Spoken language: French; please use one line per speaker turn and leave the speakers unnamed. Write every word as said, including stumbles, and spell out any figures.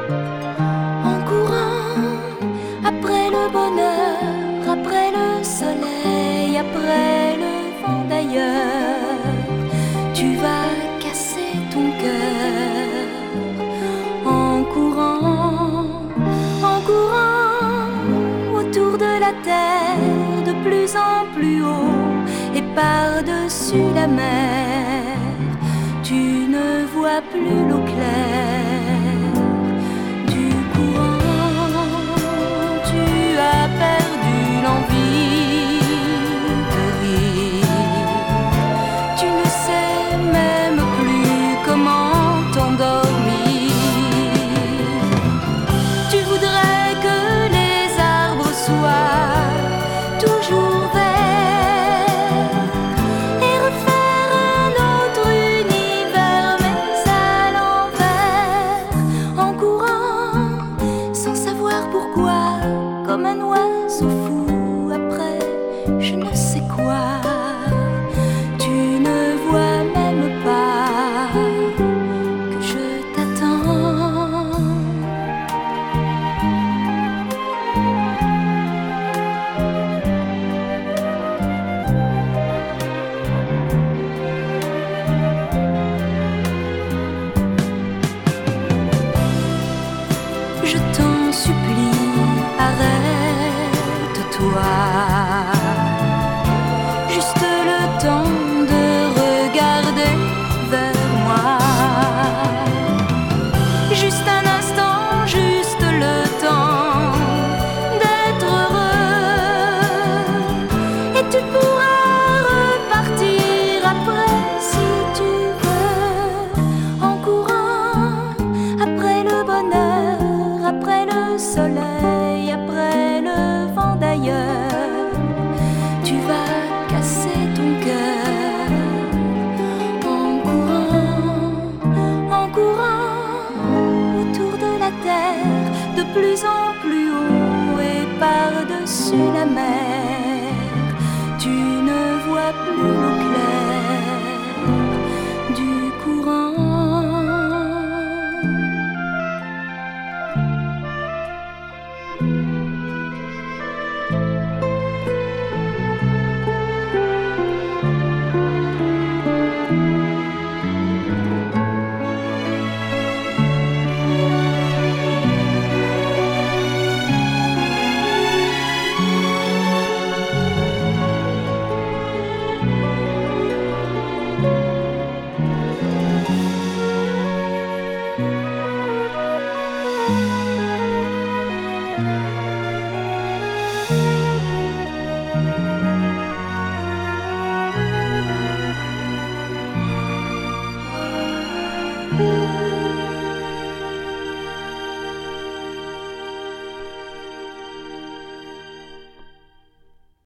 En courant après le bonheur, après le soleil, après le vent d'ailleurs, tu vas casser ton cœur. En courant, en courant autour de la terre, de plus en plus haut et par-dessus la mer, tu ne vois plus l'eau claire du courant. Tu as perdu l'envie de rire. Tu ne sais même plus comment t'endormir. Tu voudrais que les arbres soient toujours verts et refaire un autre univers, mais à l'envers. En courant, sans savoir pourquoi, comme un oiseau fou après je ne sais quoi. Tu ne vois même pas que je t'attends. Je t'en supplie, arrête-toi. Juste le temps de regarder vers moi. Juste un instant, juste le temps d'être heureux. Et tu pourras repartir après si tu veux. En courant après le bonheur, après le soleil, après le vent d'ailleurs, tu vas casser ton cœur. En courant, en courant autour de la terre, de plus en plus haut et par-dessus la mer, tu ne vois plus l'eau claire du courant. Thank you.